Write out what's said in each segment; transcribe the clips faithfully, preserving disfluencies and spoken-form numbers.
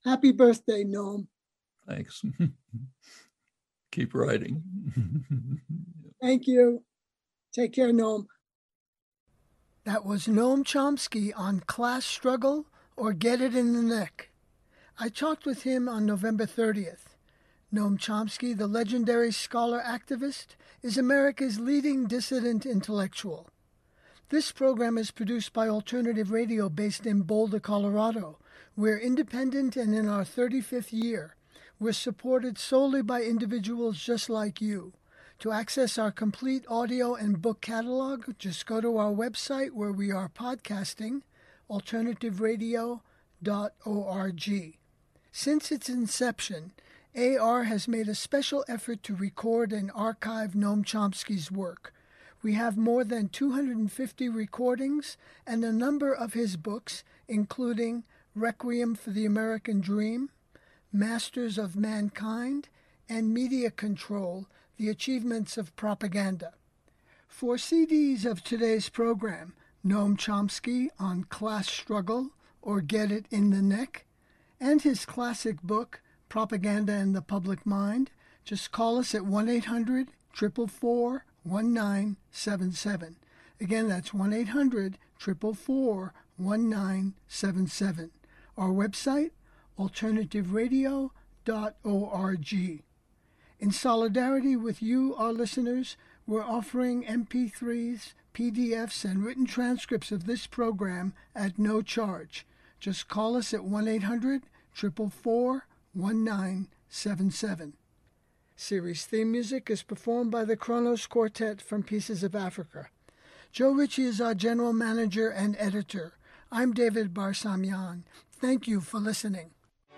Happy birthday, Noam. Thanks. Keep writing. Thank you. Take care, Noam. That was Noam Chomsky on Class Struggle or Get It in the Neck. I talked with him on November thirtieth. Noam Chomsky, the legendary scholar activist, is America's leading dissident intellectual. This program is produced by Alternative Radio based in Boulder, Colorado. We're independent and in our thirty-fifth year. We're supported solely by individuals just like you. To access our complete audio and book catalog, just go to our website where we are podcasting, alternative radio dot org. Since its inception, A R has made a special effort to record and archive Noam Chomsky's work. We have more than two hundred fifty recordings and a number of his books, including Requiem for the American Dream, Masters of Mankind, and Media Control, The Achievements of Propaganda. For C Ds of today's program, Noam Chomsky on Class Struggle or Get It in the Neck, and his classic book, Propaganda and the Public Mind, just call us at one eight hundred, four four four, one nine seven seven. Again, that's one eight hundred, four four four, one nine seven seven. Our website, alternative radio dot org. In solidarity with you, our listeners, we're offering M P threes, P D Fs, and written transcripts of this program at no charge. Just call us at one eight hundred, four four four, one nine seven seven. Series theme music is performed by the Kronos Quartet from Pieces of Africa. Joe Ritchie is our general manager and editor. I'm David Barsamian. Thank you for listening.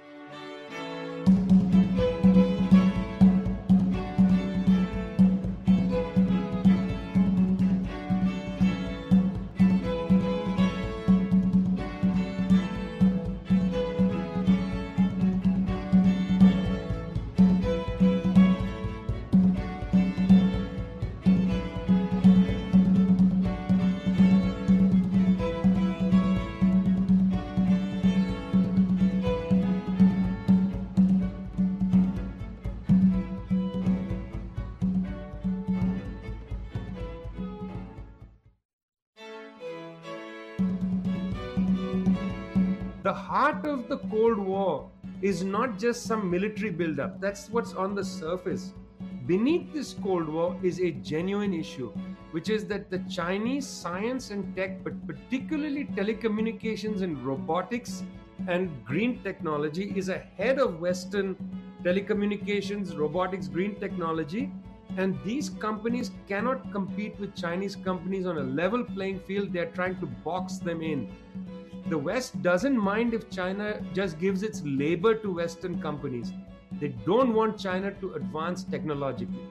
The heart of the Cold War is not just some military buildup. That's what's on the surface. Beneath this Cold War is a genuine issue, which is that the Chinese science and tech, but particularly telecommunications and robotics and green technology, is ahead of Western telecommunications, robotics, green technology. And these companies cannot compete with Chinese companies on a level playing field. They're trying to box them in. The West doesn't mind if China just gives its labor to Western companies. They don't want China to advance technologically.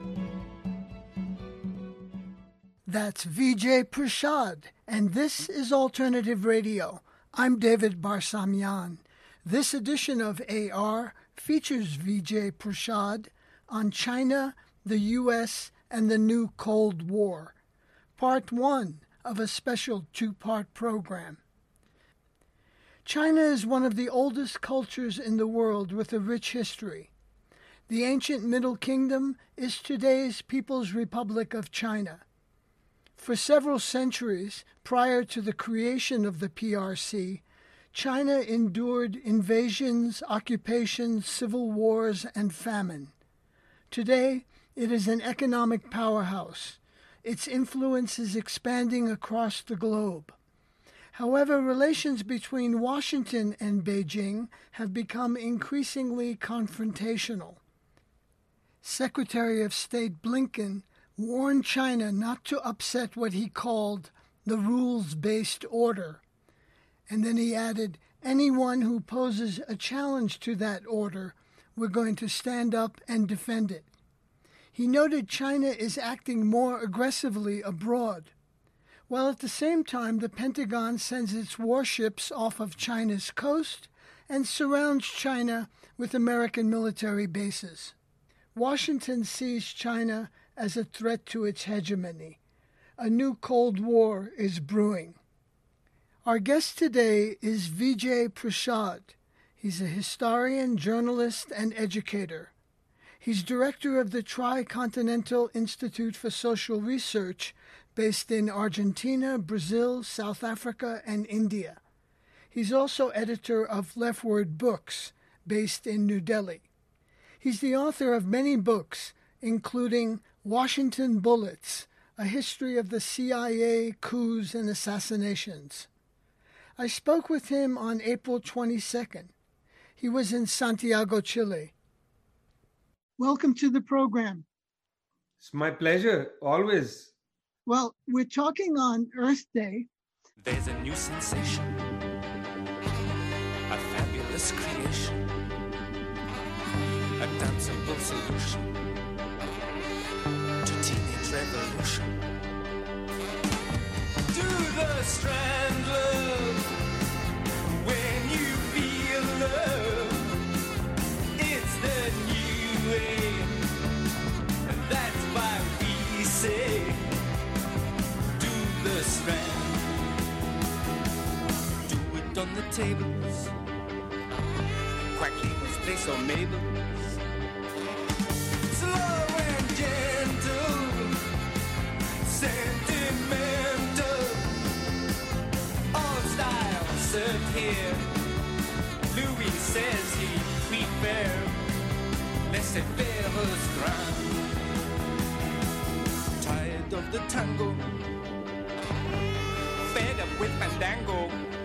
That's Vijay Prashad, and this is Alternative Radio. I'm David Barsamian. This edition of A R features Vijay Prashad on China, the U S, and the new Cold War, part one of a special two-part program. China is one of the oldest cultures in the world with a rich history. The ancient Middle Kingdom is today's People's Republic of China. For several centuries prior to the creation of the P R C, China endured invasions, occupations, civil wars, and famine. Today, it is an economic powerhouse. Its influence is expanding across the globe. However, relations between Washington and Beijing have become increasingly confrontational. Secretary of State Blinken warned China not to upset what he called the rules-based order. And then he added, anyone who poses a challenge to that order, we're going to stand up and defend it. He noted China is acting more aggressively abroad, while at the same time the Pentagon sends its warships off of China's coast and surrounds China with American military bases. Washington sees China as a threat to its hegemony. A new Cold War is brewing. Our guest today is Vijay Prashad. He's a historian, journalist, and educator. He's director of the Tricontinental Institute for Social Research, based in Argentina, Brazil, South Africa, and India. He's also editor of Leftward Books, based in New Delhi. He's the author of many books, including Washington Bullets, A History of the C I A, Coups, and Assassinations. I spoke with him on April twenty-second. He was in Santiago, Chile. Welcome to the program. It's my pleasure, always. Well, we're talking on Earth Day. There's a new sensation, a fabulous creation, a danceable solution to teenage revolution. Do the strand love when you feel love. It's the new way, and that's why we say do the strand. Do it on the tables, Quackle's place or Mabel's. Slow and gentle, sentimental, all styles served here. Louis says he prefer laissez-faire grand. Tired of the tango, fed up with fandango.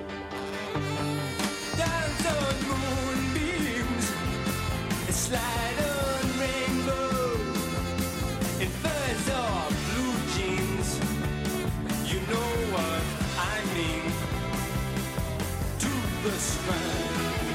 Dance on moonbeams, slide on rainbows, in furs or blue jeans. You know what I mean. To the strand.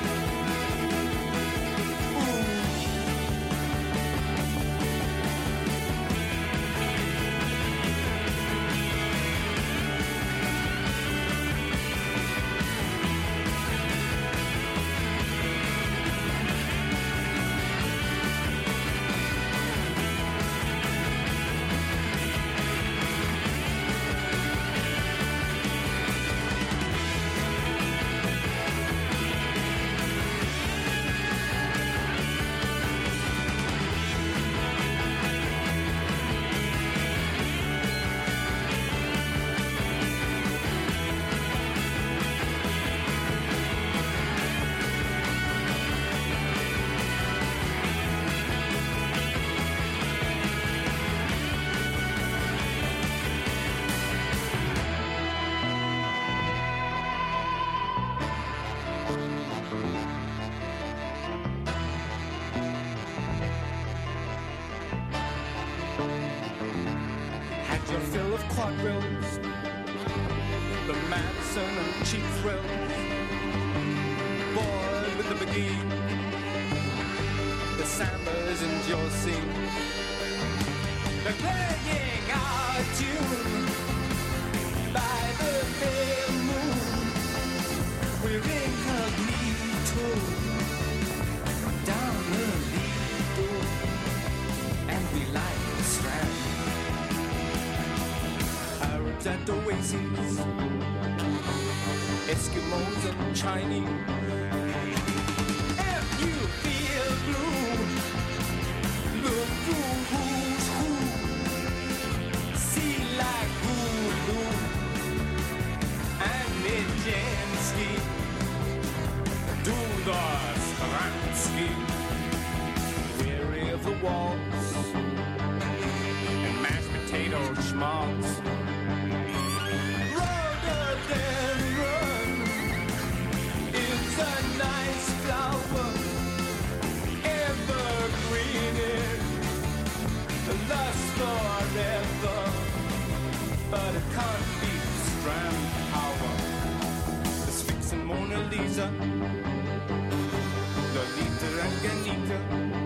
Your fill of quadrilles, the Madison and cheap thrills, boy with the McGee, the Sambas and your scene, the playing our tune by the pale moon. We're incognito down the Lido, and we like the Strand. Arabs at oases, Eskimos and Chinese. If you feel blue, look through who's who. See like Hulu and Nijinsky. Do the Stransky. Weary of the waltz and mashed potato schmaltz. A nice flower, evergreen, lasts forever, but it can't beat Strand power. The Sphinx and Mona Lisa, Lolita and Ganita,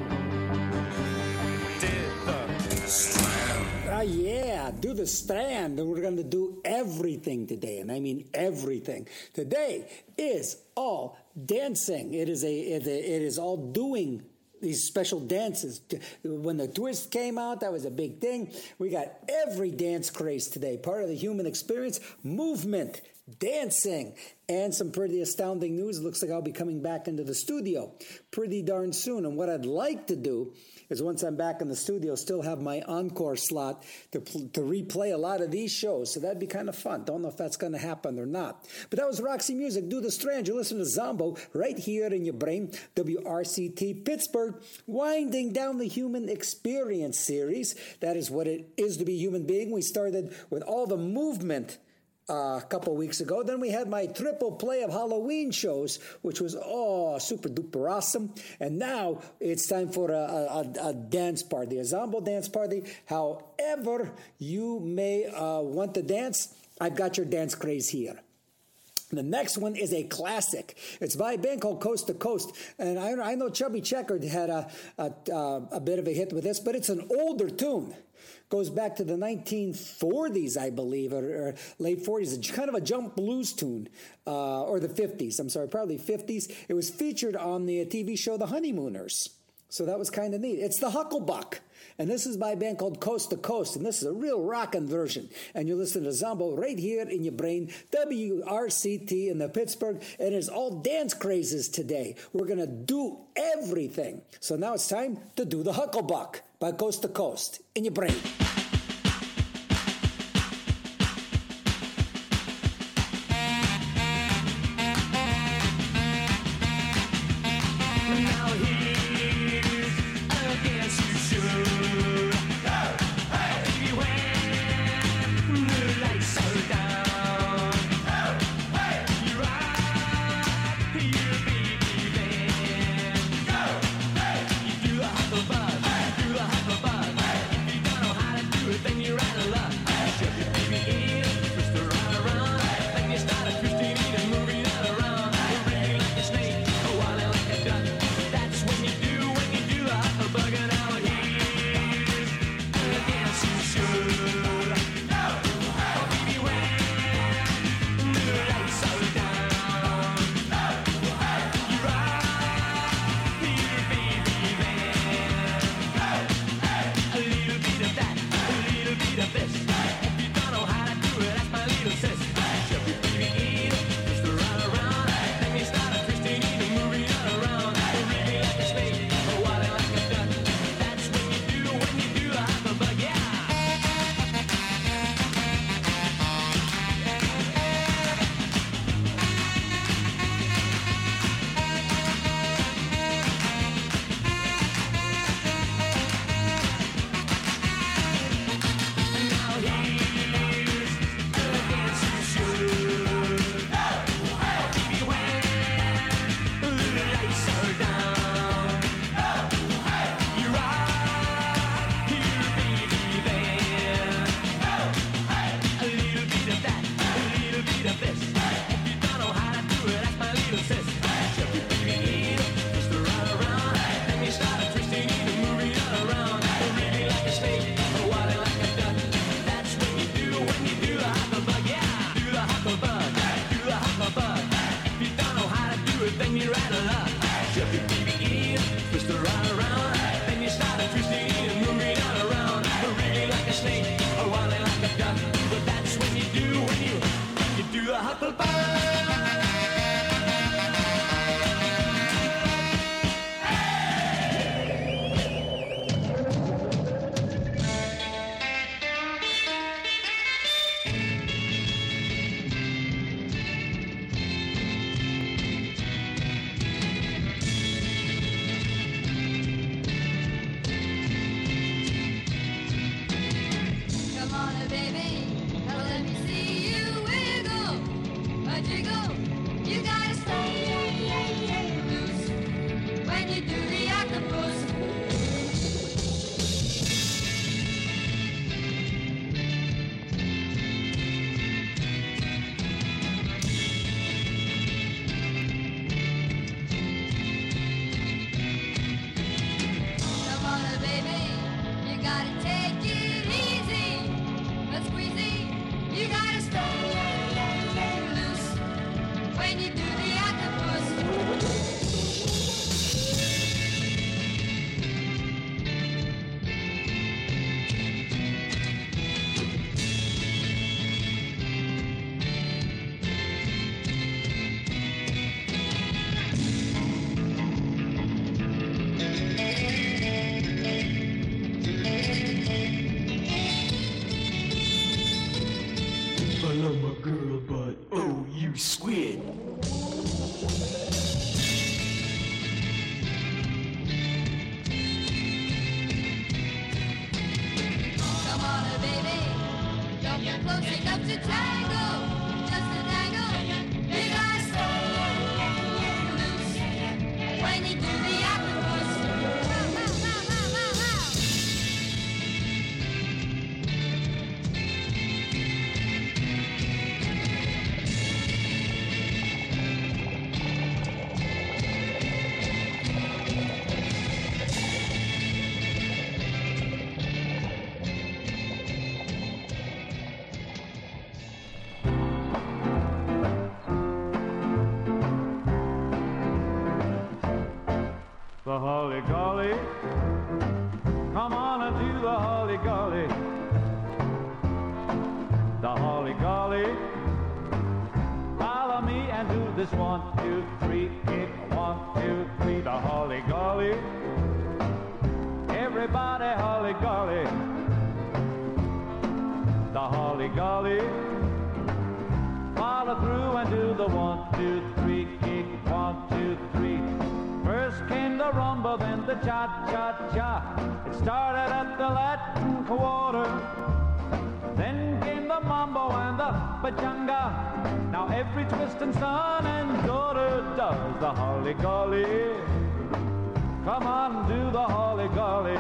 did the Strand. Ah, yeah, do the Strand, and we're going to do everything today, and I mean everything. Today is all dancing. It is a it, it is all doing these special dances. When the twist came out, that was a big thing. We got every dance craze today, part of the human experience. Movement dancing. And some pretty astounding news. Looks like I'll be coming back into the studio pretty darn soon. And what I'd like to do is once I'm back in the studio, still have my encore slot to, to replay a lot of these shows. So that'd be kind of fun. Don't know if that's going to happen or not. But that was Roxy Music. Do the Strand. You listen to Zombo right here in your brain. W R C T Pittsburgh, winding down the Human Experience series. That is what it is to be a human being. We started with all the movement Uh, a couple weeks ago. Then we had my triple play of Halloween shows, which was, oh, super duper awesome. And now it's time for a, a, a dance party, a Zombo dance party. However you may uh, want to dance, I've got your dance craze here. The next one is a classic. It's by a band called Coast to Coast. And I, I know Chubby Checker had a, a, a bit of a hit with this, but it's an older tune. Goes back to the nineteen forties, I believe, or, or late forties. It's kind of a jump blues tune, uh, or the fifties. I'm sorry, probably fifties. It was featured on the T V show The Honeymooners. So that was kind of neat. It's the Hucklebuck. And this is by a band called Coast to Coast. And this is a real rockin' version. And you're listening to Zombo right here in your brain, W R C T in the Pittsburgh. And it's all dance crazes today. We're going to do everything. So now it's time to do the Hucklebuck by Coast to Coast in your brain. That's I love my girl, but oh, you squid. Come on, baby, don't get close enough to tangle. Just a tangle, big eyes loose. When you do the octopus, wow, wow, wow, wow, wow, wow. The holly golly, come on and do the holly golly. The holly golly, follow me and do this one, two, three, kick, one, two, three. The holly golly, everybody holly golly. The holly golly, follow through and do the one, two, three, kick, one, two, three. First came the rumba, then the cha-cha-cha. It started at the Latin Quarter. Then came the mambo and the pachanga. Now every twisting son and daughter does the holly golly. Come on, do the holly golly.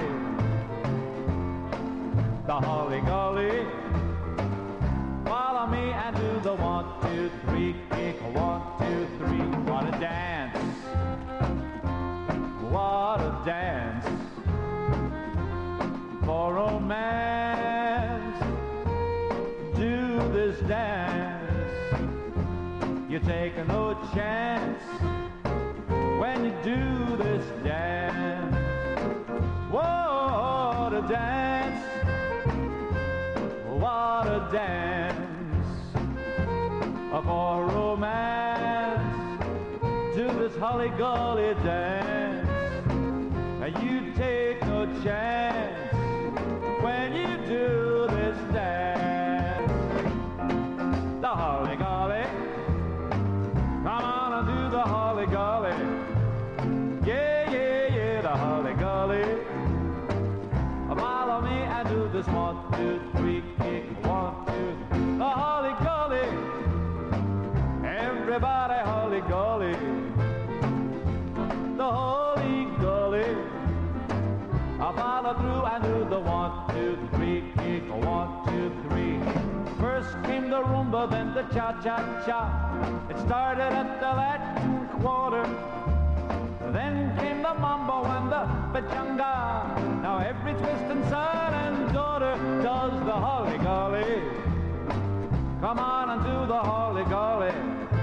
The holly golly. Follow me and do the one, two, three, kick, one, two, three. What a dance. What a dance for romance. Do this dance. You take no chance when you do this dance. What a dance. What a dance for romance. Do this holly golly dance. You take no chance when you do this dance. The holly golly, come on and do the holly golly. Yeah, yeah, yeah, the holly golly. Follow me and do this one, two, three, kick, one, two. The holly golly, everybody holly golly. The holy golly. I follow through and do the one, two, three, kick, one, two, three. First came the rumba, then the cha-cha-cha. It started at the Latin Quarter. Then came the mambo and the pachanga. Now every twisting son and daughter does the holly golly. Come on and do the holly golly.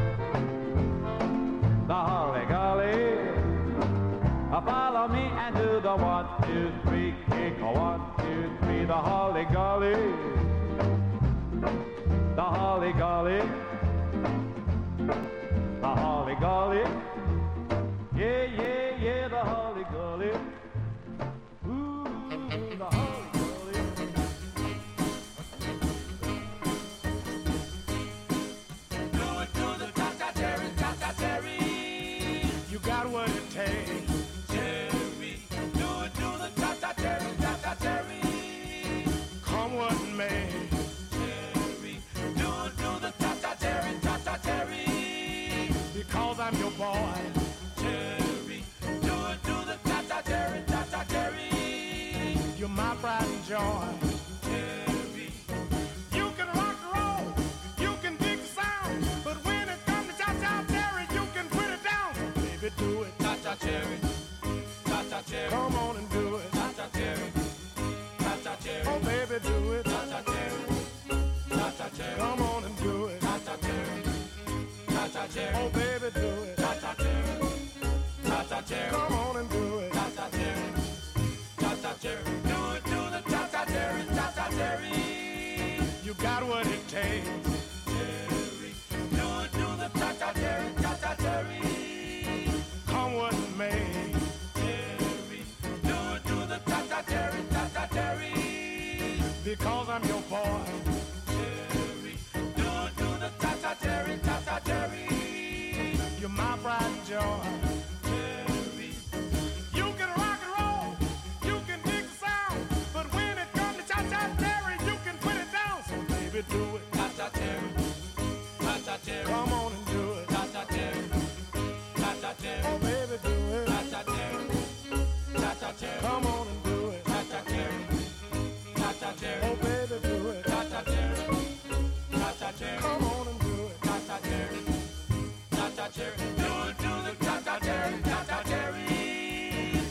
The holly golly. Follow me and do the one, two, three, kick, one, two, three. The holly golly. The holly golly. The holly golly. Yeah, yeah, yeah, the holly golly. Ooh, the holly golly. Do it to the ta-ta-terry, ta-ta-terry. You got what it takes. Terry, do it to the ta-ta-terry, ta-ta-terry. Come what may. Terry, do it to the ta-ta-terry, ta-ta-terry. Because I'm your boy. Terry, do it to the ta-ta-terry, ta-ta-terry. You're my pride and joy. Terry, you can rock and roll, you can dig the sound, but when it comes to ta-ta-terry, you can put it down. Baby, do it, ta-ta-terry, ta-ta-terry. Come on and do it, ta-ta-terry, ta-ta-terry. Oh, baby, do it, ta-ta-terry, ta-ta-terry. Come on and do it, ta-ta-terry, ta-ta-terry. Oh, baby, do it, ta-ta-terry, ta-ta-terry. Come on and do it, ta-ta-terry, ta-ta-terry. Do it, do the ta-ta-terry.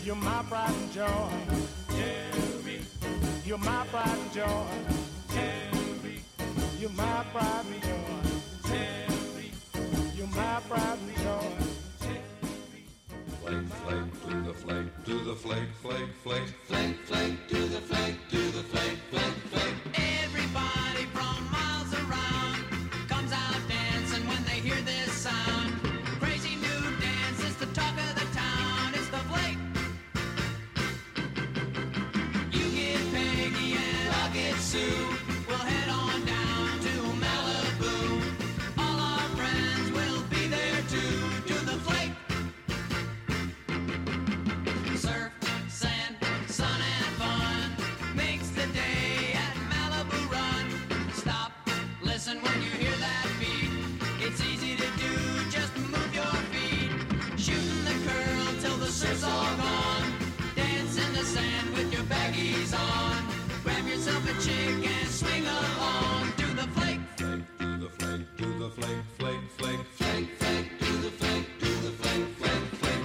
You're my pride and joy. Jerry. You're my pride and joy. Jerry. You're my pride and joy. Jerry. You're my pride and joy. Flake, flake, to the flake, to the flake, flake, flake, flake, flake, to the flake, to the flake, flake, flake. Everybody from miles around comes out dancing when they hear this sound. Crazy new dance, it's the talk of the town, it's the flake. You get Peggy and I'll get Sue. We'll head on down to Malibu. All our friends will be there too, to the flake. Surf, sand, sun and fun makes the day at Malibu run. Stop, listen when you hear that beat. It's easy to do, just move your feet. Shooting the curl till the surf's all gone. Dance in the sand with your baggies on. Grab yourself a chick and swing along to the flake. Flake, to the flake, to the flake, flake, flake, flake, flake, to the flake, to the flake, flake, flake.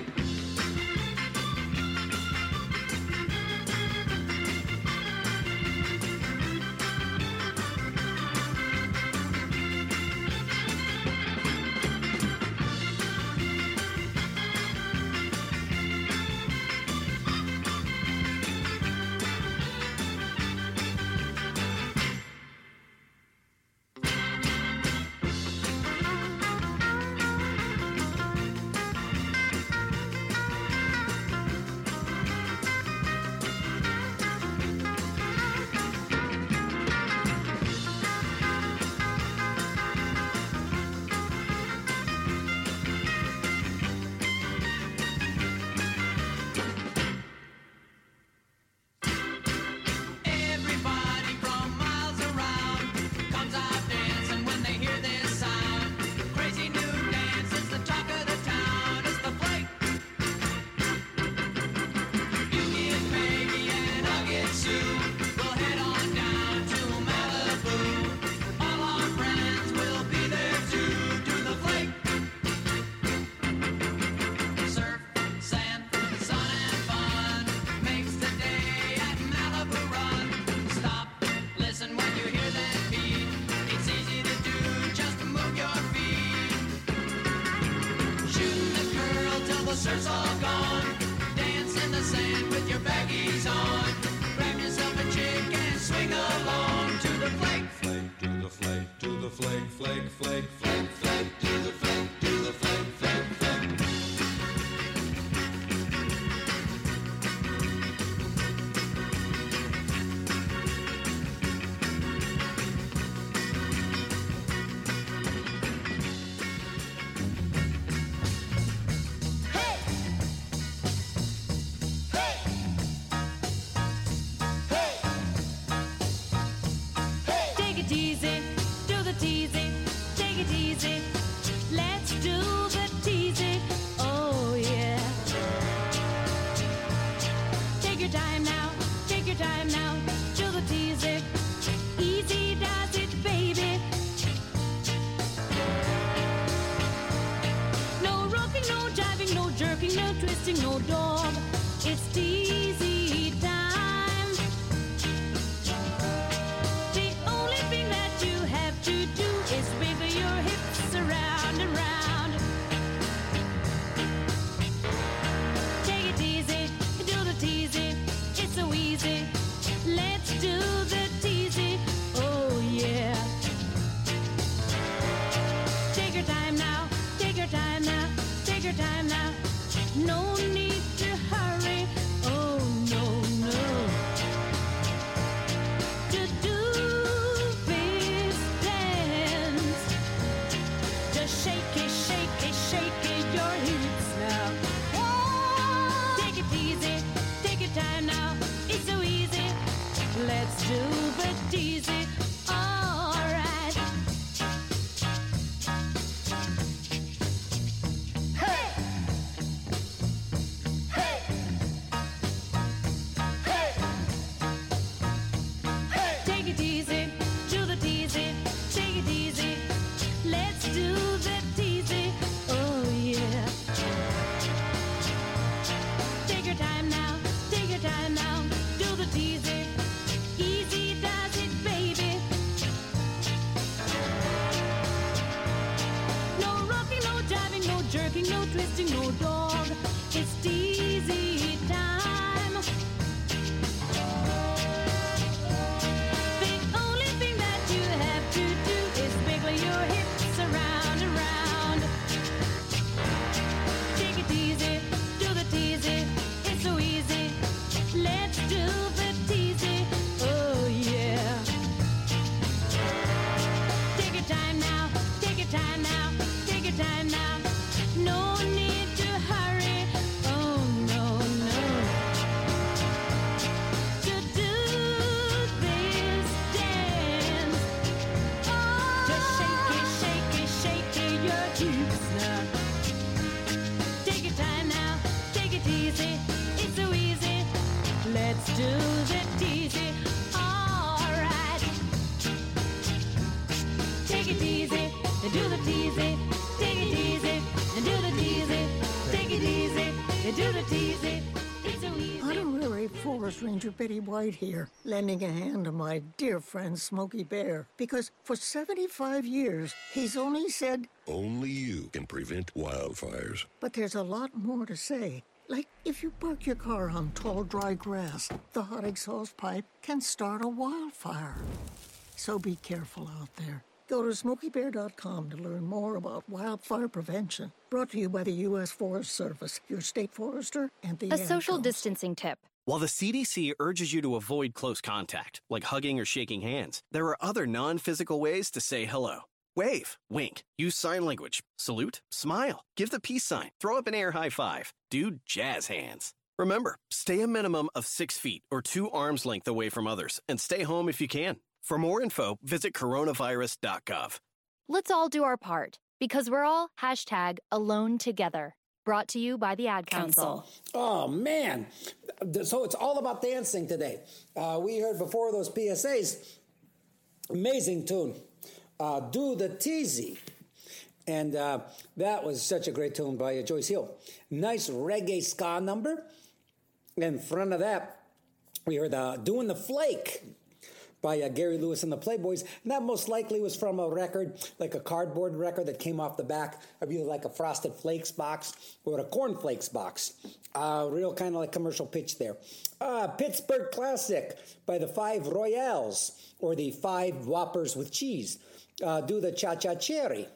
Everybody from miles around comes out dancing when they hear this sound. Crazy new dance, it's the talk of the town, it's the flake. You get Peggy and I'll get Sue. We'll head on down to Malibu. All our friends will be there too, to the flake. Surf, sand, sun and fun makes the day at Malibu run. Stop, listen when you hear that beat. It's easy to do, just move your feet. Shooting the curl till the surf's all gone. Dance in the sand with your baggies on. Grab yourself a chick and swing along to the flake. Flake, to the flake, to the flake, flake, flake, flake, flake, to the flake, to the flake, flake, flake. Take it easy, do the teasing. Take it easy, let's do the teasing. Oh yeah. Take your time now, take your time now. Do the teasing. Easy does it, baby. No rocking, no jiving, no jerking, no twisting, no dog. It's teasy time. The only thing that you have to do is wiggle your hips around and round. Take it easy, do the teasy. It's so easy. Let's do the teasy. Oh yeah. Take your time now, take your time now, take your time now. No need to hurry. Oh Forest Ranger Betty White here, lending a hand to my dear friend Smokey Bear. Because for seventy-five years, he's only said, only you can prevent wildfires. but there's a lot more to say. Like, if you park your car on tall, dry grass, the hot exhaust pipe can start a wildfire. So be careful out there. Go to smokey bear dot com to learn more about wildfire prevention. Brought to you by the U S Forest Service, your state forester, and the A Ad social Council. distancing tip. While the C D C urges you to avoid close contact, like hugging or shaking hands, there are other non-physical ways to say hello. Wave, wink, use sign language, salute, smile, give the peace sign, throw up an air high five, do jazz hands. Remember, stay a minimum of six feet or two arms length away from others, and stay home if you can. For more info, visit coronavirus dot gov. Let's all do our part, because we're all hashtag alone together. Brought to you by the Ad Council. Oh, man. So it's all about dancing today. Uh, we heard before those P S As, amazing tune, uh, Do the Teasy. And uh, that was such a great tune by uh, Joyce Hill. Nice reggae ska number. In front of that, we heard uh, Doing the Flake by uh, Gary Lewis and the Playboys. And that most likely was from a record, like a cardboard record that came off the back of either like a Frosted Flakes box or a Corn Flakes box. Uh, real kind of like commercial pitch there. Uh, Pittsburgh Classic by the Five Royales, or the Five Whoppers with Cheese. Uh, do the Cha-Cha Cherry.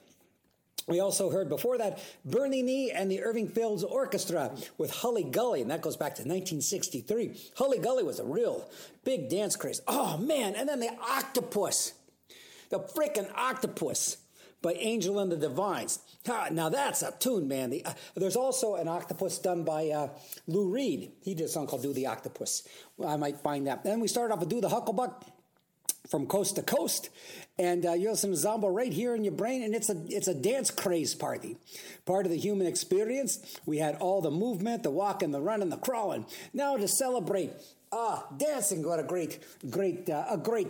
We also heard before that Bernie Nee and the Irving Fields Orchestra with Hully Gully, and that goes back to nineteen sixty-three. Hully Gully was a real big dance craze. Oh, man, and then the Octopus, the frickin' Octopus by Angel and the Divines. Ah, now that's a tune, man. The, uh, there's also an Octopus done by uh, Lou Reed. He did a song called Do the Octopus. Well, I might find that. Then we started off with Do the Hucklebuck from coast to coast, and uh, you listen to Zombo right here in your brain, and it's a it's a dance craze party, part of the human experience. We had all the movement, the walking, the running, the crawling. Now to celebrate uh, dancing, what a great, great, uh, a great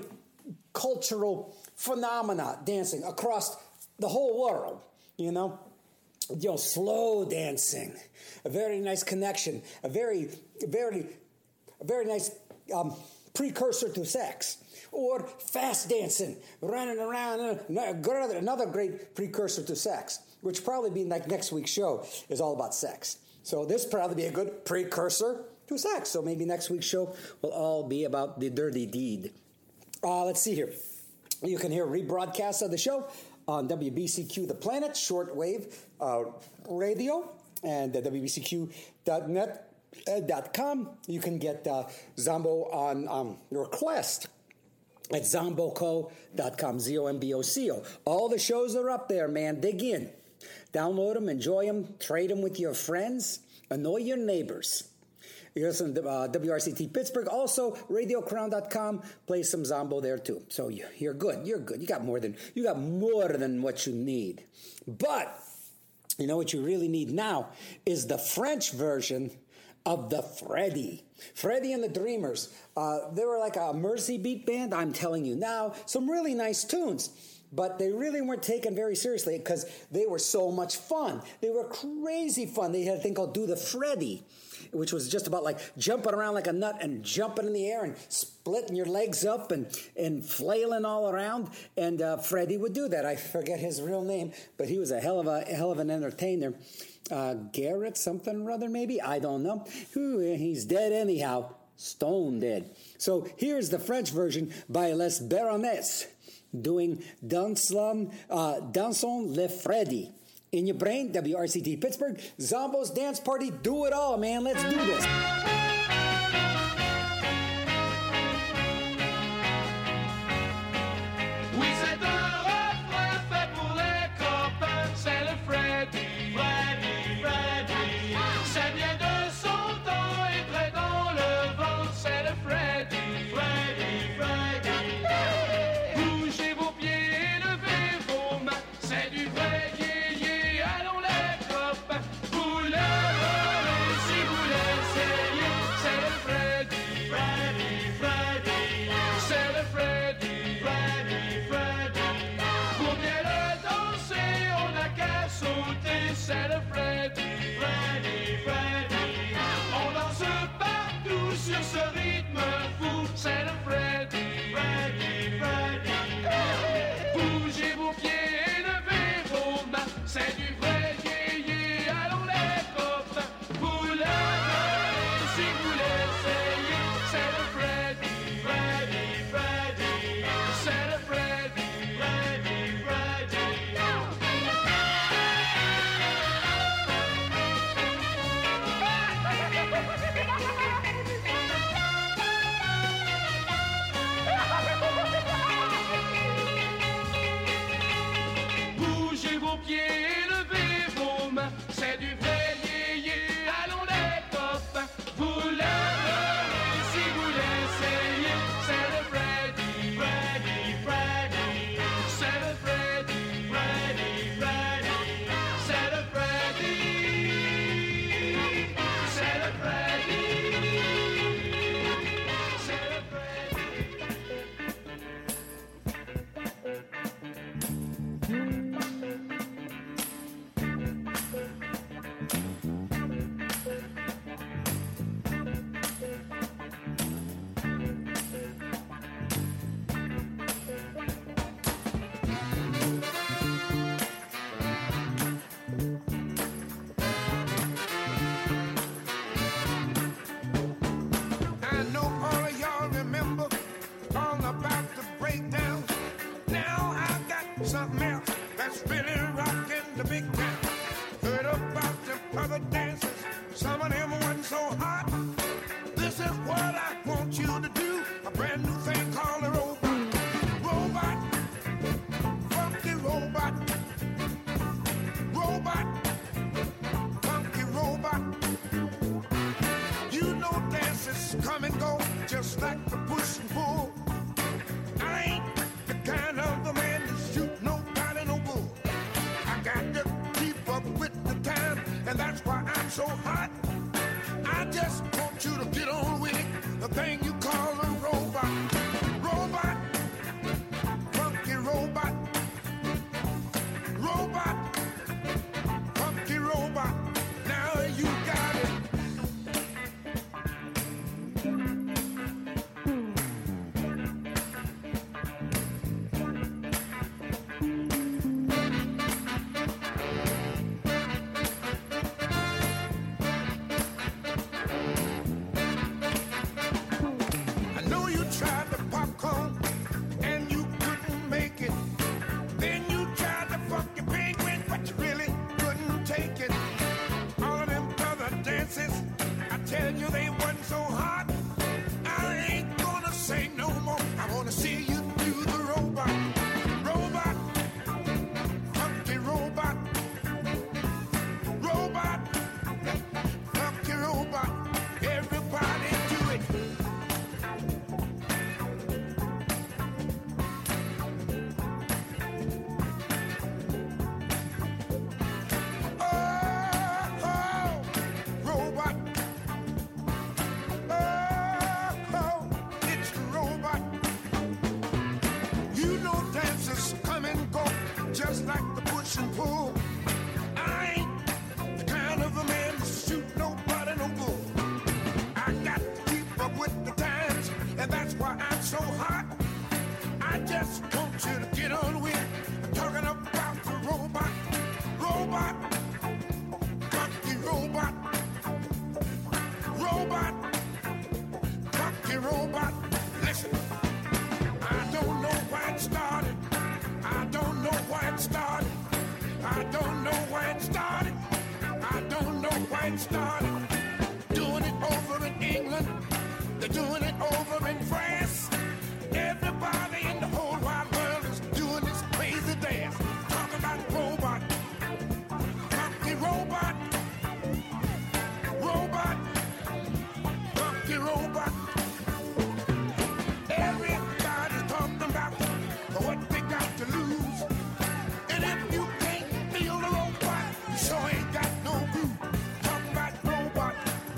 cultural phenomena, dancing across the whole world. You know, you know, slow dancing, a very nice connection, a very, very, a very nice um, precursor to sex. Or fast dancing, running around, another great precursor to sex, which probably be like next week's show is all about sex. So this probably be a good precursor to sex. So maybe next week's show will all be about the dirty deed. Uh, let's see here. You can hear rebroadcasts of the show on W B C Q The Planet, shortwave uh, radio, and uh, W B C Q dot net dot com. You can get uh, Zombo on um, request at zomboco dot com, Z O M B O C O. All the shows are up there, man. Dig in. Download them, enjoy them, trade them with your friends, annoy your neighbors. You listen to uh, W R C T Pittsburgh. Also, radio crown dot com. Play some Zombo there, too. So you, you're good. You're good. You got more than you got more than what you need. But you know what you really need now is the French version of the Freddie. Freddie and the Dreamers. Uh, they were like a Mersey beat band, I'm telling you now. Some really nice tunes. But they really weren't taken very seriously because they were so much fun. They were crazy fun. They had a thing called Do the Freddie, which was just about like jumping around like a nut and jumping in the air and splitting your legs up and, and flailing all around. And uh, Freddie would do that. I forget his real name, but he was a hell of a hell of an entertainer. Uh, Garrett something or other, maybe? I don't know. Ooh, he's dead anyhow. Stone dead. So here's the French version by Les Baronets doing Dansons, uh, Dansons le Freddy. In your brain, W R C T Pittsburgh, Zombo's Dance Party, do it all, man. Let's do this. Oui, c'est un refrain fait pour les copains, c'est le Freddy. Freddy, Freddy. C'est bien de son temps et très dans le vent, c'est le Freddy. Freddy, Freddy. Bougez vos pieds et levez vos mains, c'est du vrai yé-yé. Allons les copains, vous le si vous laissez. what I want you to do. A brand new thing called a robot. Robot. Funky robot. Robot. Funky robot. You know dances come and go just like the push and pull. I ain't the kind of the man to shoot nobody no bull. I got to keep up with the time, and that's why I'm so hot. I just want you to get on with it, the thing you call a robot. Robot, funky robot. Robot, funky robot. Now you got it. I know you tried the popcorn and you couldn't make it. Then you tried the funky penguin, but you really couldn't take it. All of them other dances, I tell you they wasn't so hot. I ain't gonna say no more. I wanna see you do the robot. Robot, funky robot. Robot, funky robot. Everybody do it. Oh, oh, robot. Oh, oh, it's the robot. You know dances come and go just like the push and pull. I ain't the kind of a man to shoot nobody no bull. I got to keep up with the times, and that's why I'm so hot. I just want you to get on with it. I'm talking about the robot. Robot, funky robot. Robot, funky robot. Listen, I don't know why it started. I don't know why it started. I don't know why it started. I don't know why it started. Doing it over in England. They're doing it over in France. Everybody in the whole wide world is doing this crazy dance. Talk about robot. Funky robot. Robot. Funky robot. Everybody's talking about what they got to lose. And if you can't feel the robot, you sure ain't got no groove. Talk about robot.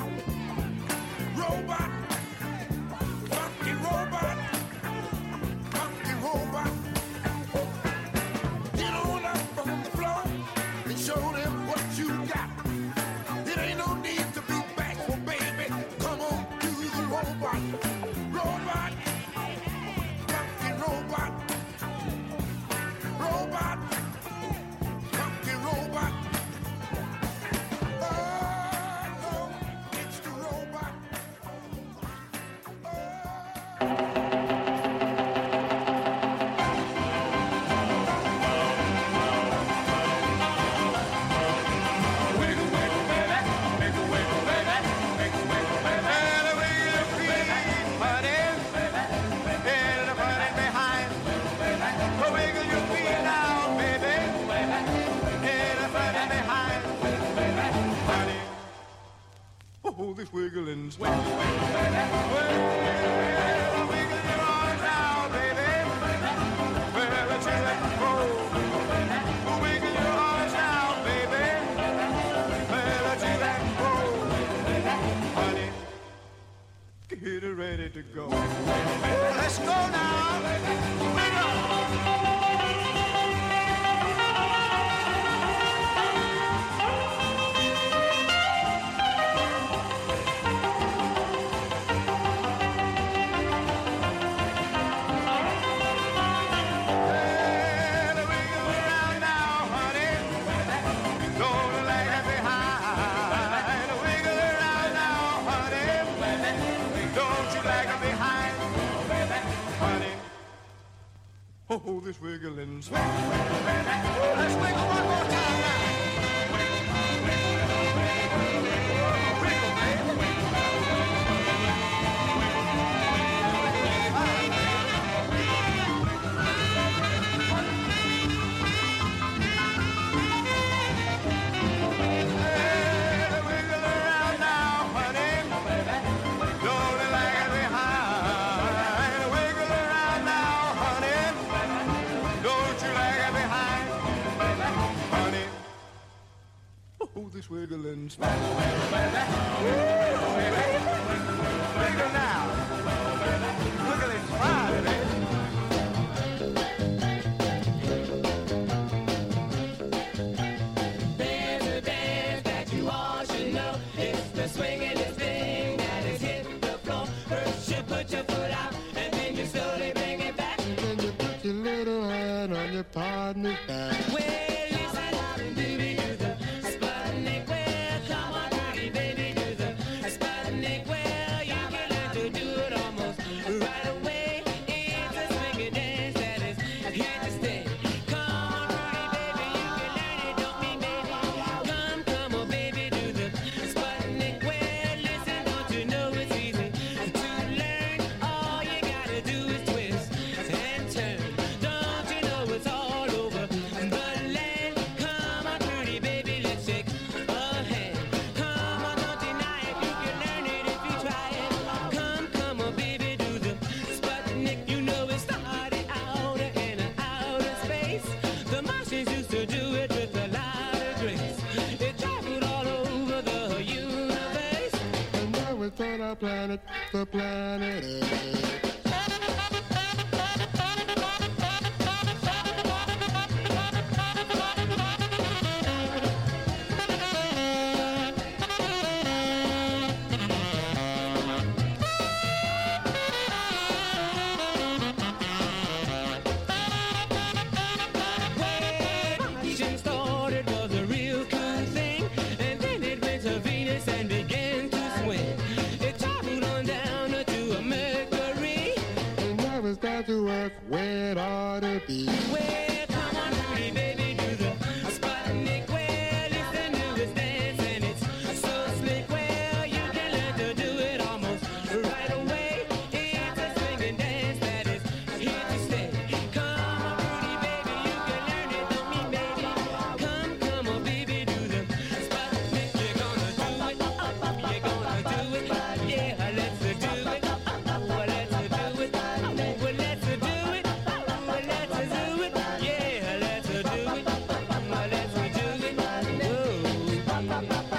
Robot. Funky robot. Funky robot. Get on up on the floor and show them what you got. It ain't no need to be bashful, baby. Come on, do the robot. Robot. Funky robot. Robot. Funky robot. Oh, oh, it's the robot. Wiggle, wiggle, baby. Wiggle, wiggle, baby. Wiggle, wiggle, baby. And a wiggle your feet, buddy. And a buddy behind. Oh, wiggle your feet now, baby. And a buddy behind. Buddy. Oh, this wiggling's wiggle, wiggle, baby. Well, wiggle your arms now, baby. Well, let's let it go. Wiggle your arms now, baby. Well, let's let it go. Honey, get ready to go. Let's go now. Wiggle. Oh, this wiggling's wiggle, wiggle, baby. Let's wiggle one more time now. Wiggle, wiggle, wiggle, wiggle, wiggle, wiggle, baby. Wiggle, wiggle, wiggle, wiggle, Spangle, baby, baby. Ooh, baby. Wiggle now. Wiggle and smile, baby. There's a dance that you all should know. It's the swingingest thing that has hit the floor. First you put your foot out, and then you slowly bring it back. Then you put your little hand on your partner's back. Well, listen, baby, do the Sputnik. Well, come on, pretty baby, do the Sputnik. Well, you can learn to do it almost right away. It's a swinging dance that is here to stay. Come on, pretty baby, you can learn it, don't be baby. Come, come on, baby, do the Sputnik. Well, listen, don't you know it's easy to learn? All you gotta do is twist and turn. Don't you know it's all over the land? Come on, pretty baby, let's shake a hand. Come on, don't deny it, you can learn it if you try it. Come, come on, baby, do the Sputnik. You know it started out in outer space. The Martians used to do it with a lot of grace. It traveled all over the universe. And now it's on our planet, the planet Earth. Martian started was a real cool thing, and then it went to Venus and began to swing. It traveled on down to a Mercury. And now it's down to Earth where it ought to be. Well, come on, pretty baby, do the Sputnik. Well, listen to this dance, and it's so slick. Well, you can learn to do it almost right away. It's a swinging dance that is here to stay. Come on, pretty baby, you can learn it, don't me, baby. Come, come on, baby, do the Sputnik. You're gonna do it, you're gonna do it. Yeah, let's do it. Well, let's do it. Well, let's do it. Well, let's do it. Yeah, let's do it. Well, let's do it. Whoa.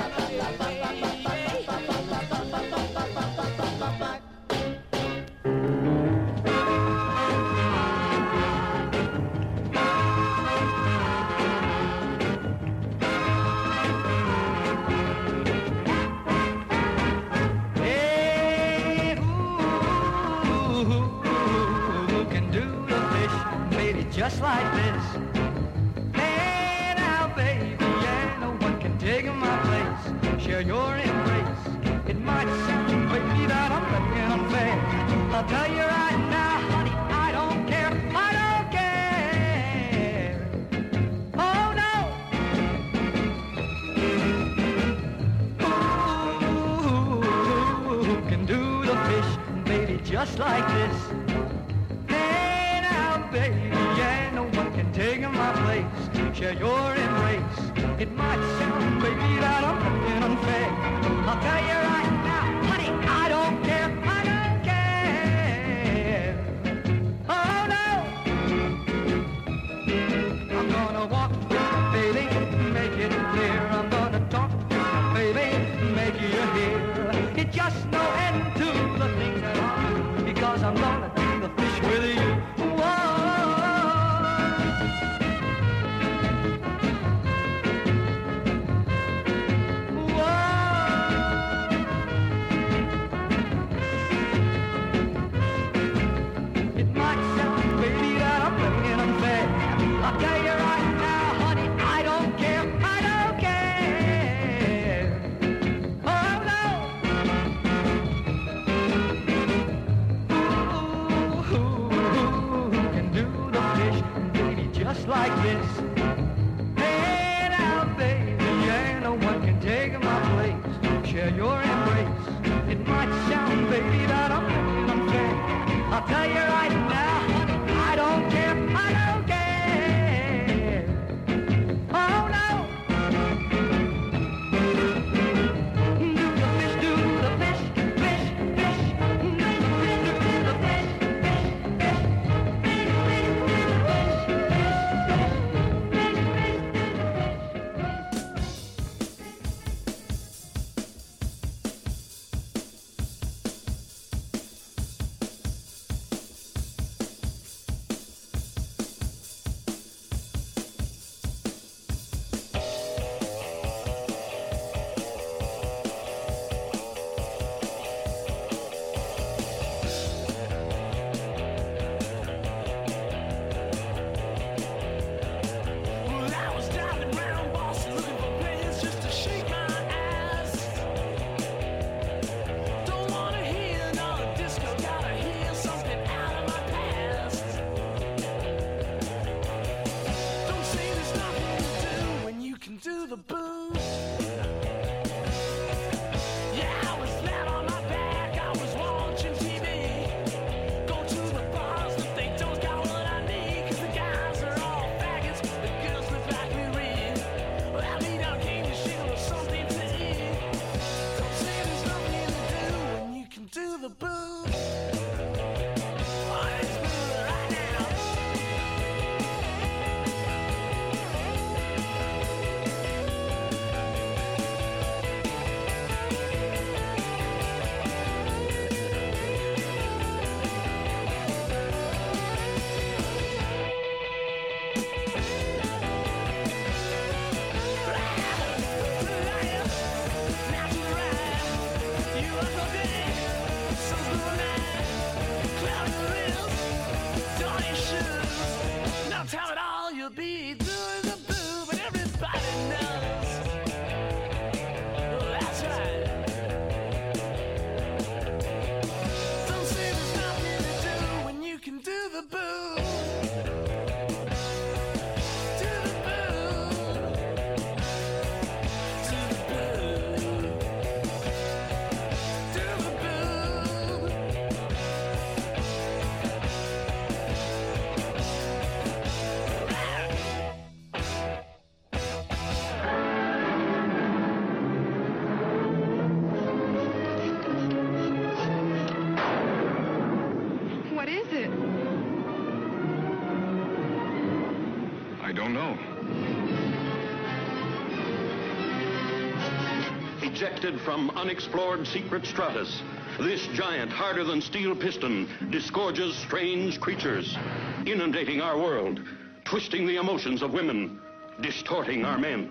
Hey, ooh, who can do the fish, baby, just like this? Hey, now, baby, yeah, no one can take my place. Share your embrace. It might sound, baby, that I'm being unfair. I'll tell you right now, honey, I don't care. I don't care. Oh, no. Ooh, who can do the fish, baby, just like this? Hey, now, baby, yeah, no one can take my place. Share your embrace. It might sound, baby, that I'm being unfair. I'll tell you right now, honey, I don't care. I don't care. Oh, no. I'm gonna walk with my baby, make it clear. I'm gonna talk to my baby, make you hear. It's just no end to the things that I do, because I'm gonna do the fish with you. Whoa. It might sound, baby, that I'm being unfair. I'll tell you right now, honey, I don't care. I don't care. Oh, no. Ooh, who can do the fish, baby, just like this? Hey, now, baby, yeah, no one can take my place. Share your embrace. It might sound, baby, that I'm being unfair. I'll tell you right now, honey, I don't care. I don't care. Oh, no. Do the fish, do the fish, fish, fish. Do the fish, do the fish, fish, fish. Fish, fish, do the fish, fish, fish. Fish, fish, do the fish. ejected from unexplored secret stratus. This giant, harder than steel piston, disgorges strange creatures, inundating our world, twisting the emotions of women, distorting our men.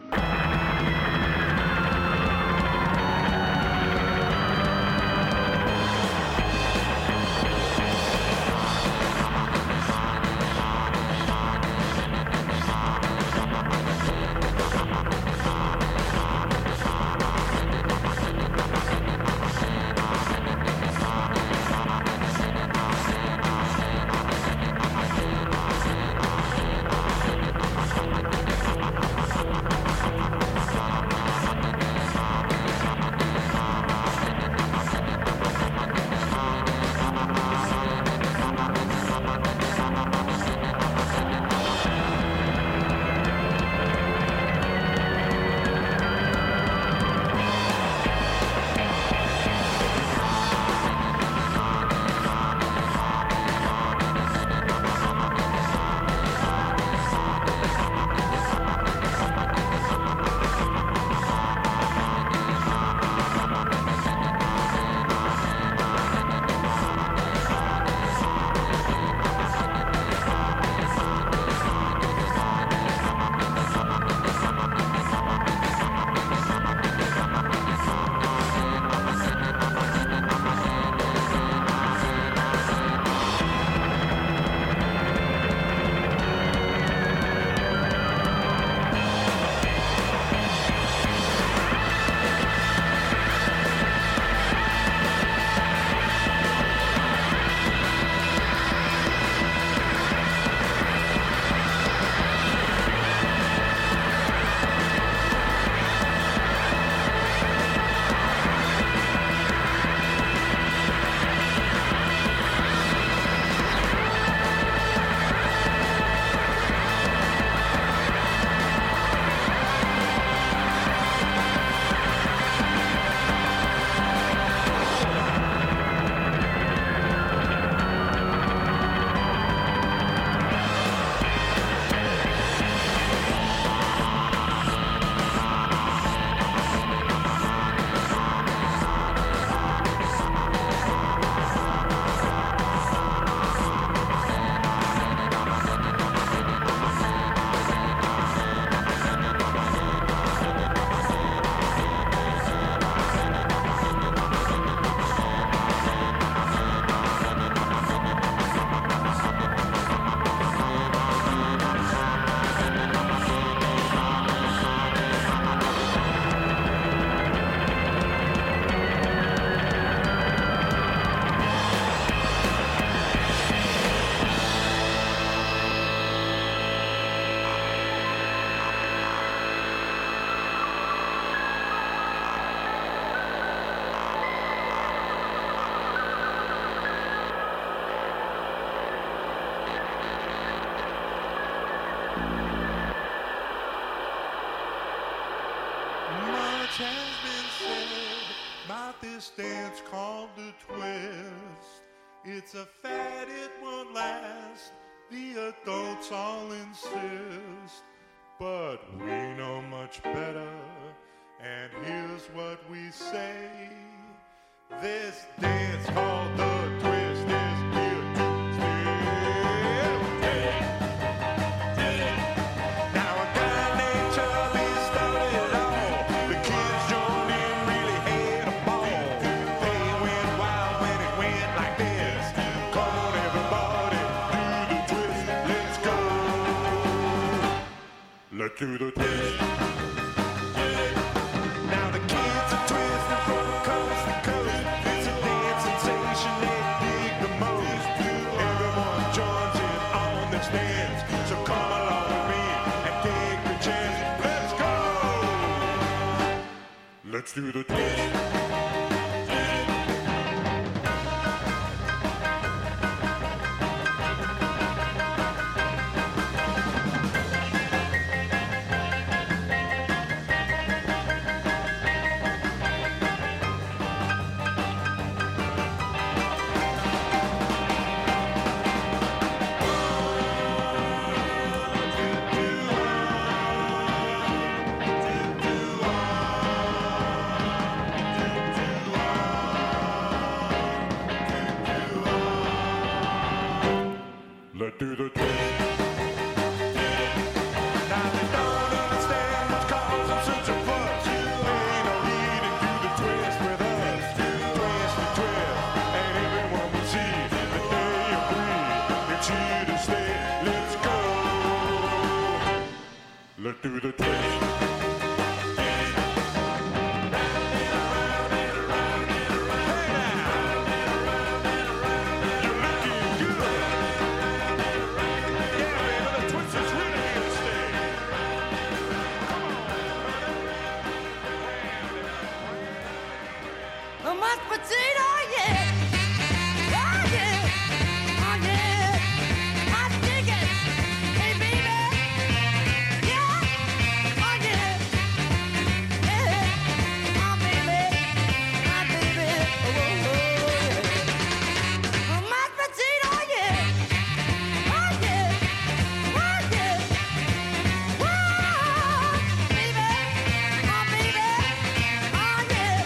Much has been said about this dance called the twist. It's a fad, it won't last. The adults all insist. But we know much better, and here's what we say. This dance called the twist is here to stay. Now a guy named Charlie started it all. The kids joined in, really had a ball. They went wild when it went like this. Come on everybody, do the twist. Let's go. Let's do the twist. Now the kids are twisting from coast to coast. It's a dance sensation they dig the most. Everyone joins in on this dance. So come along with me and take the chance. Let's go. Let's do the twist. do the twist. A mashed potato, yeah. Oh, yeah. Oh, yeah. I dig it. Hey, baby. Yeah. Oh, yeah. Yeah. Oh, baby. My baby. Oh, oh, yeah. A mashed potato, yeah. Oh, yeah. Oh, yeah. Whoa, baby. Oh, baby. Oh, yeah.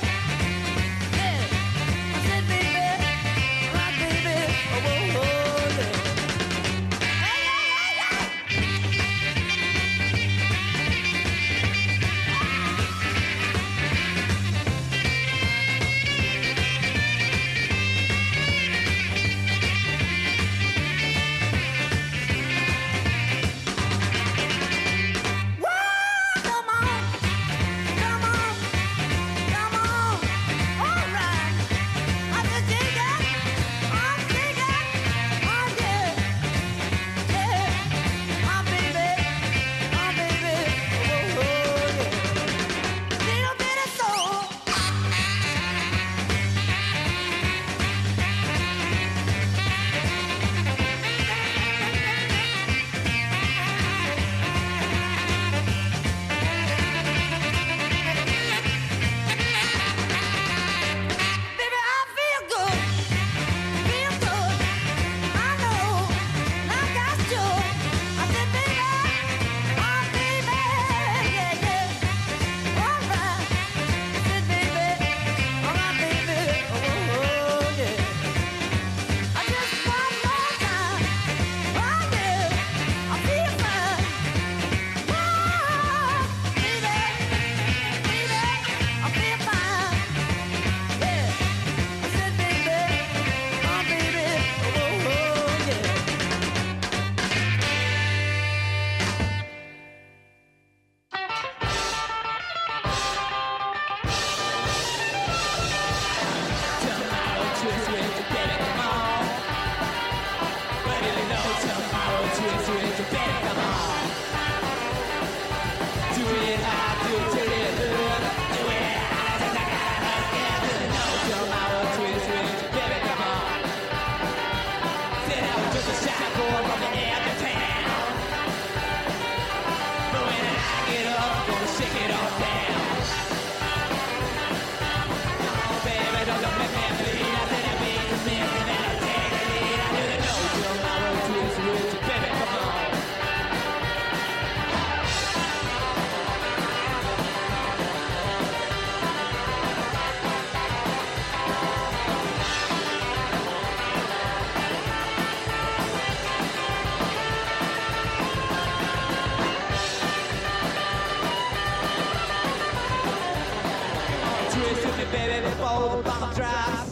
baby, before the bomb drops.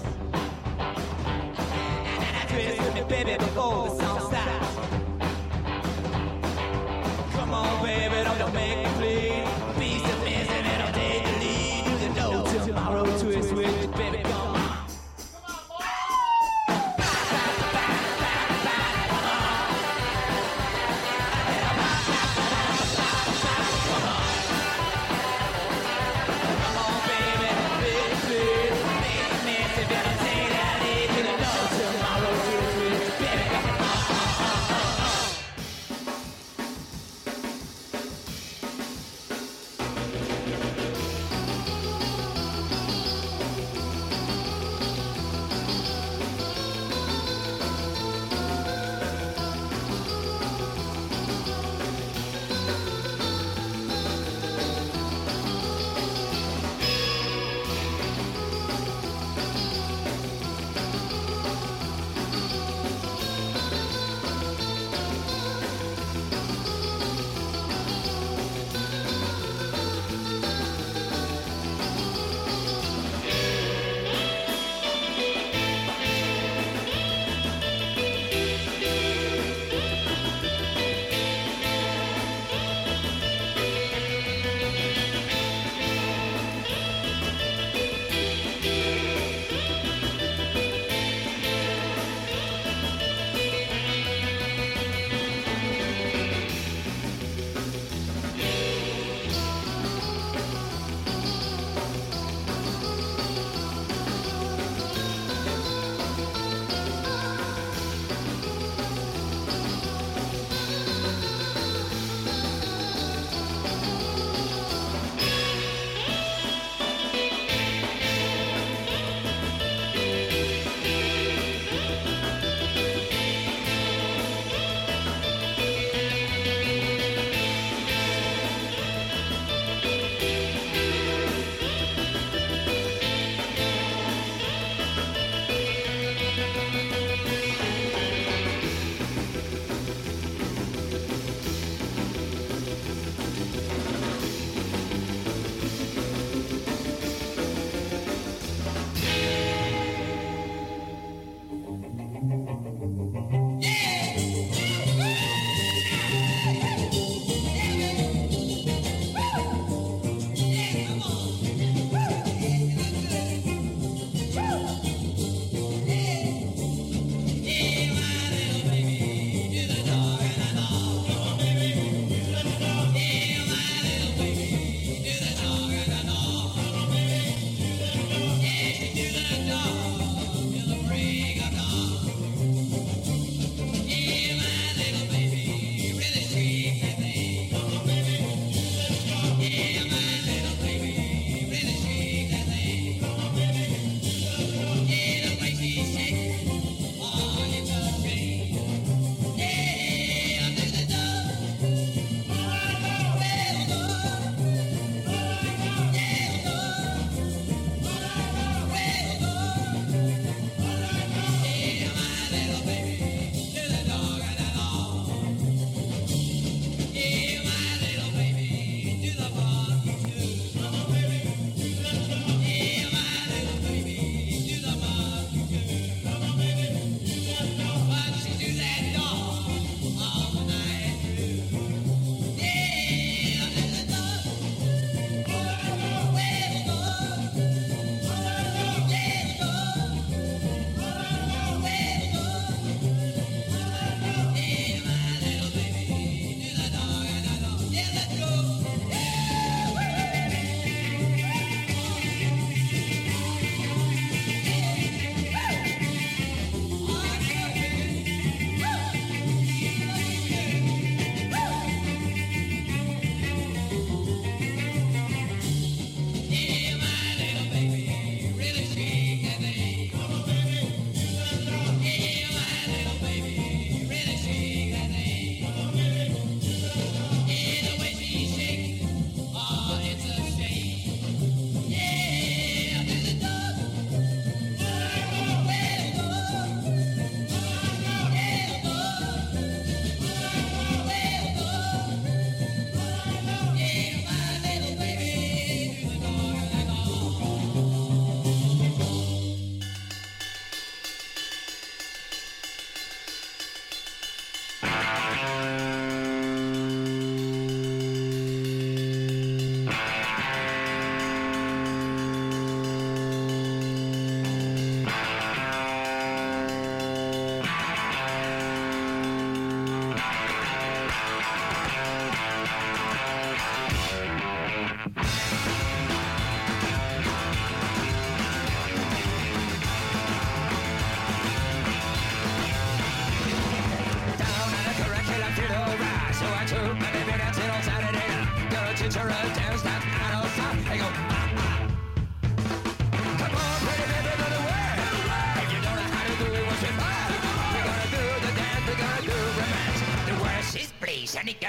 Twist with me, baby, before the song stops. Come on, baby, don't, don't make me bleed. Be submissive and I'll take the lead. You can know tomorrow, twist with me, baby, come on. Tomorrow, twist with me, baby, come on.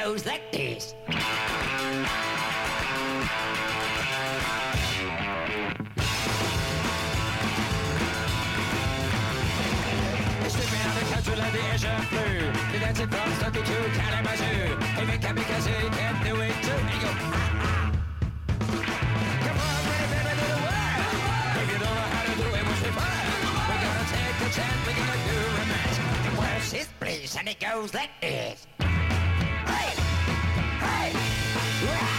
goes like this. Slipping out the country like the Asian flu. The dancing from Stucky to Kalamazoo. If it can because it can do it too. And you go, ah, ah. Come on, pretty baby, do the world. If you don't know how to do it, what's the fun? We're gonna take a chance, we're gonna do romance. The world's his place, and it goes like this. Hey! Hey! Rah!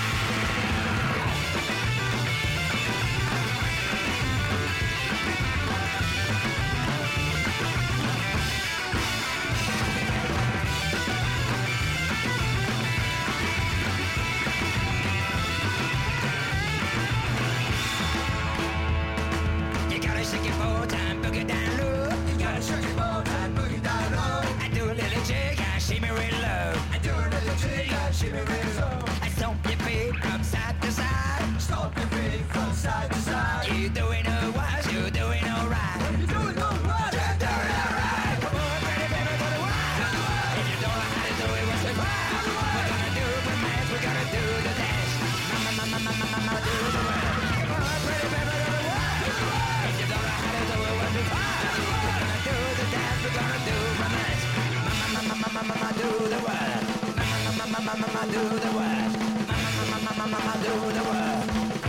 You gotta shake your bow time, boogie down low. You gotta shake your bow time, boogie down low. I do a little jig, I shimmy real low. I do a little jig, I shimmy real low. I stomp your feet from side to side. Stomp your feet from side to side. You doing all wise, you doing all right. You doing all right, you're doing all right. Come on, pretty baby, for the wild. If you don't know how to do it, what's the wild? We're gonna do romance, we're gonna do the dance. Mama, mama, mama, mama, do the work. Come on, pretty baby, for the wild. If you don't know how to do it, what's the wild? We're gonna do the dance, we're gonna do romance. Mama, mama, mama, mama, do the work. Mama, mama, mama, mama, do the work. Mama, mama, mama, mama, do the work.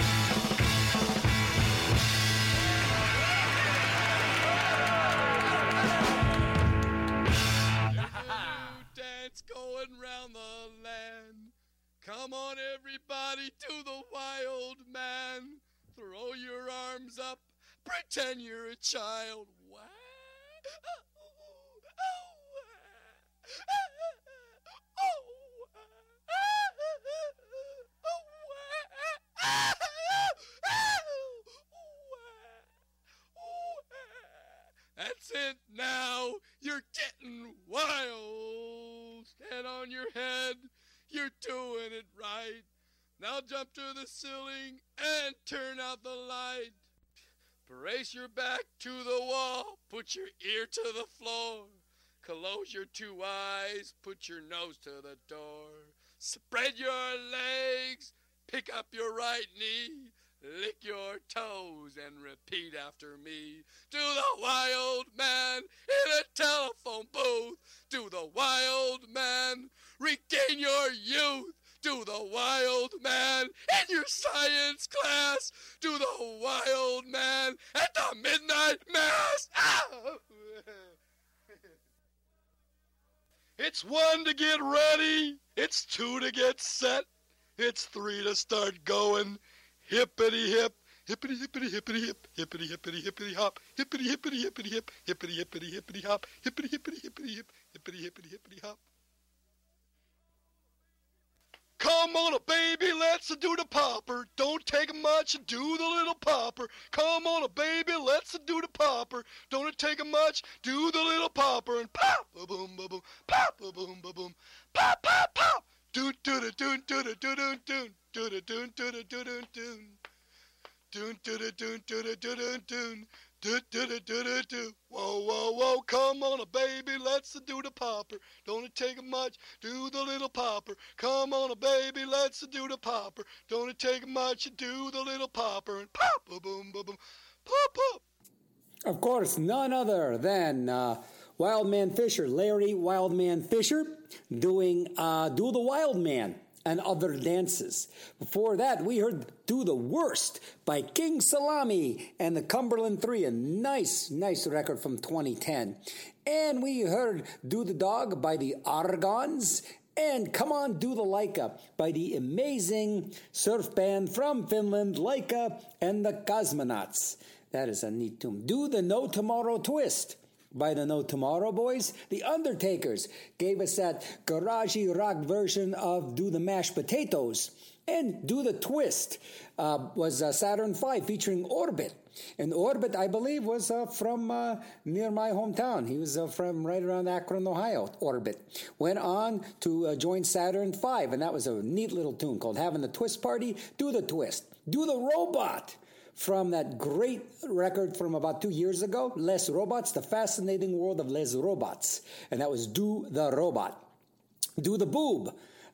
Dance going round the land. Come on, everybody, to the wild man. Throw your arms up, pretend you're a child. What? That's it now. You're getting wild. Stand on your head. You're doing it right. Now jump to the ceiling and turn out the light. Brace your back to the wall. Put your ear to the floor. Close your two eyes. Put your nose to the door. Spread your legs. Pick up your right knee. Lick your toes and repeat after me. Do the wild man in a telephone booth. Do the wild man. Regain your youth. Do the wild man in your science class. Do the wild man at the midnight mass. Ah! It's one to get ready. It's two to get set. It's three to start going. Hippity hip, hippity hippity hippity hip, hippity hippity hippity hop, hippity hippity hippity hip, hippity hippity hippity hop, hippity hippity hippity hip, hippity hippity hippity hop. Come on, a baby, let's do the popper. Don't take much to do the little popper. Come on, a baby, let's do the popper. Don't it take much, do the little popper. And pop, a boom, ba boom, pop, a boom, ba boom, pop, pop, pop. Do do do do do do do do do do do do do do do do do. Doon do do do do do do do do do do do do do do. Whoa whoa whoa! Come on, a baby, let's do the popper. Don't it take much? Do the little popper. Come on, a baby, let's do the popper. Don't it take much? Do the little popper and pop a boom boom boom, pop pop. Of course, none other than uh, Wildman Fisher, Larry Wildman Fisher, doing uh, "Do the Wild Man" and other dances. Before that, we heard "Do the Worst" by King Salami and the Cumberland Three, a nice, nice record from twenty ten. And we heard "Do the Dog" by the Argons, and "Come On, Do the Laika" by the amazing surf band from Finland, Laika and the Cosmonauts. That is a neat tune. "Do the No Tomorrow Twist" by the No Tomorrow Boys. The Undertakers gave us that garagey rock version of "Do the Mashed Potatoes." And "Do the Twist" uh, was uh, Saturn five featuring Orbit. And Orbit, I believe, was uh, from uh, near my hometown. He was uh, from right around Akron, Ohio, Orbit. Went on to uh, join Saturn five, and that was a neat little tune called "Having the Twist Party." "Do the Twist." "Do the Robot" from that great record from about two years ago, Les Robots, The Fascinating World of Les Robots. And that was "Do the Robot." "Do the Boob,"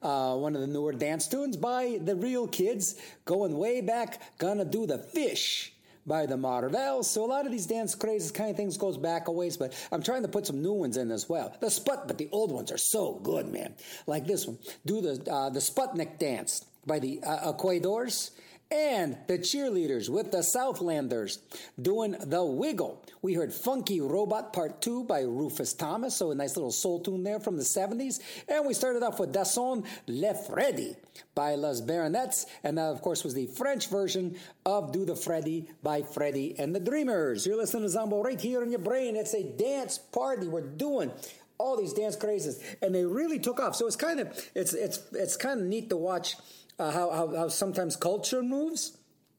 uh, one of the newer dance tunes by the Real Kids, going way back, Gonna Do the Fish by the Marvels. So a lot of these dance crazes kind of things goes back a ways, but I'm trying to put some new ones in as well. The Sput, but the old ones are so good, man. Like this one, do the uh, the Sputnik Dance by the uh, Equadors, and the Cheerleaders with the Southlanders doing The Wiggle. We heard Funky Robot Part two by Rufus Thomas, so a nice little soul tune there from the seventies. And we started off with Dasson Le Freddy by Les Baronets, and that, of course, was the French version of Do the Freddy by Freddie and the Dreamers. You're listening to Zombo right here in your brain. It's a dance party. We're doing all these dance crazes, and they really took off. So it's kind of it's it's it's kind of neat to watch uh, how, how how sometimes culture moves.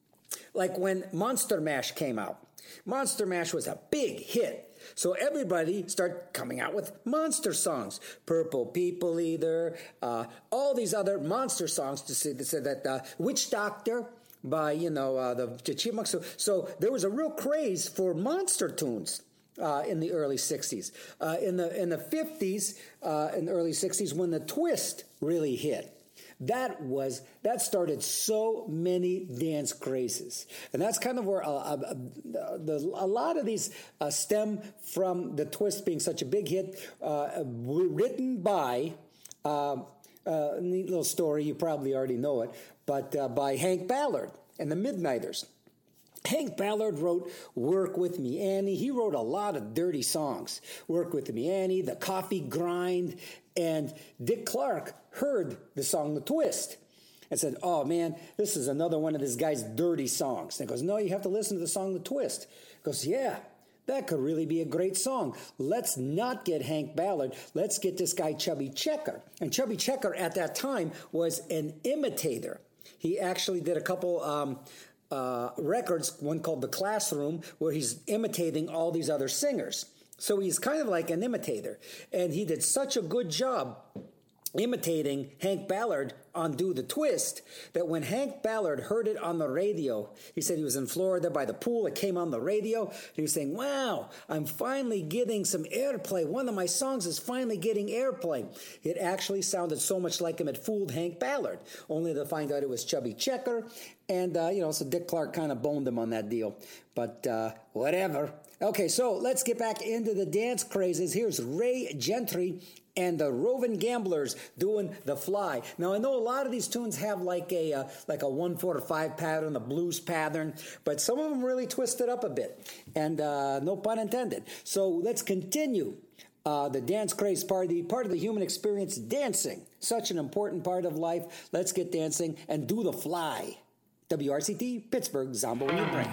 Like when Monster Mash came out, Monster Mash was a big hit. So everybody started coming out with monster songs. Purple People Eater, uh, all these other monster songs to say, to say that uh, Witch Doctor by, you know, uh, the, the Chipmunks. So, so there was a real craze for monster tunes. Uh, in the early sixties. Uh, in the in the fifties, uh, in the early sixties, when the twist really hit, that was that started so many dance crazes, and that's kind of where a, a, a, the, a lot of these uh, stem from the twist being such a big hit, uh, written by. Uh, uh, neat little story, you probably already know it, but uh, by Hank Ballard and the Midnighters. Hank Ballard wrote Work With Me, Annie. He wrote a lot of dirty songs. Work With Me, Annie, The Coffee Grind. And Dick Clark heard the song The Twist and said, oh, man, this is another one of this guy's dirty songs. And he goes, no, you have to listen to the song The Twist. He goes, yeah, that could really be a great song. Let's not get Hank Ballard. Let's get this guy Chubby Checker. And Chubby Checker at that time was an imitator. He actually did a couple... Um, Uh, records, one called The Classroom, where he's imitating all these other singers. So he's kind of like an imitator. And he did such a good job imitating Hank Ballard on Do the Twist that when Hank Ballard heard it on the radio, he said he was in Florida by the pool, it came on the radio, and he was saying, wow, I'm finally getting some airplay. One of my songs is finally getting airplay. It actually sounded so much like him, it fooled Hank Ballard, only to find out it was Chubby Checker. And, uh, you know, so Dick Clark kind of boned him on that deal. But uh, whatever. Okay, so let's get back into the dance crazes. Here's Ray Gentry and the Roving Gamblers doing The Fly. Now, I know a lot of these tunes have like a uh, like a one four five pattern, a blues pattern, but some of them really twist it up a bit. And uh, no pun intended. So let's continue. Uh, the dance craze party, part of the human experience, dancing. Such an important part of life. Let's get dancing and do The Fly. W R C T, Pittsburgh, Zombo in your brain.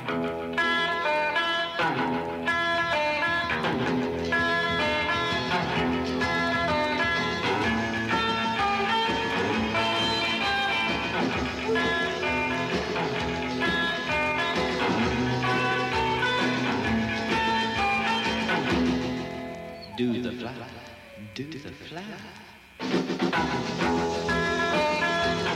Do the fly, do the fly.